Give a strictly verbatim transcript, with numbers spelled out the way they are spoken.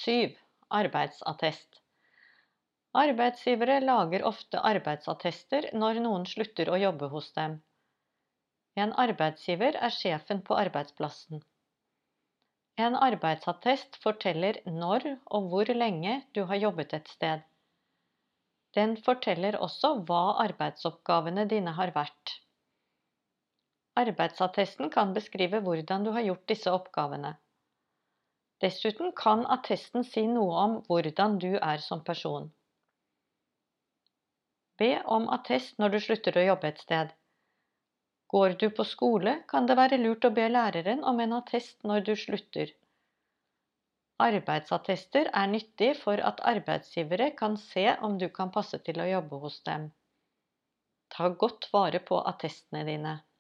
syv. Arbeidsattest. Arbeidsgivere lager ofte arbeidsattester når noen slutter å jobbe hos dem. En arbeidsgiver er sjefen på arbeidsplassen. En arbeidsattest forteller når og hvor lenge du har jobbet et sted. Den forteller også hva arbeidsoppgavene dine har vært. Arbeidsattesten kan beskrive hvordan du har gjort disse oppgavene. Dessuten kan attesten si noe om hvordan du er som person. Be om attest når du slutter å jobbe et sted. Går du på skole, kan det være lurt å be læreren om en attest når du slutter. Arbeidsattester er nyttig for at arbeidsgivere kan se om du kan passe til å jobbe hos dem. Ta godt vare på attestene dine.